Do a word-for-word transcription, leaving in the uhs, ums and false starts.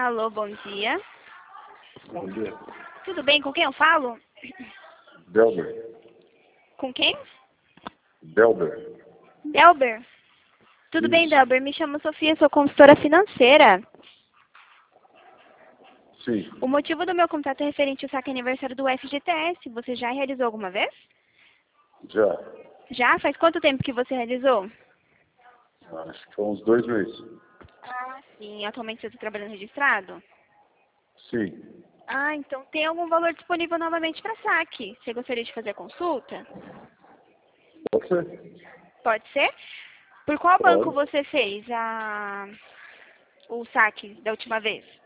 Alô, bom dia. Bom dia. Tudo bem? Com quem eu falo? Delber. Com quem? Delber. Delber. Tudo bem, Isso. Delber? Me chamo Sofia, sou consultora financeira. Sim. O motivo do meu contato é referente ao saque aniversário do F G T S. Você já realizou alguma vez? Já. Já? Faz quanto tempo que você realizou? Acho que foi uns dois meses. Ah, sim. Atualmente você está trabalhando registrado? Sim. Ah, então tem algum valor disponível novamente para saque. Você gostaria de fazer a consulta? Pode ser? Pode ser? Por qual Pode. banco você fez a... o saque da última vez?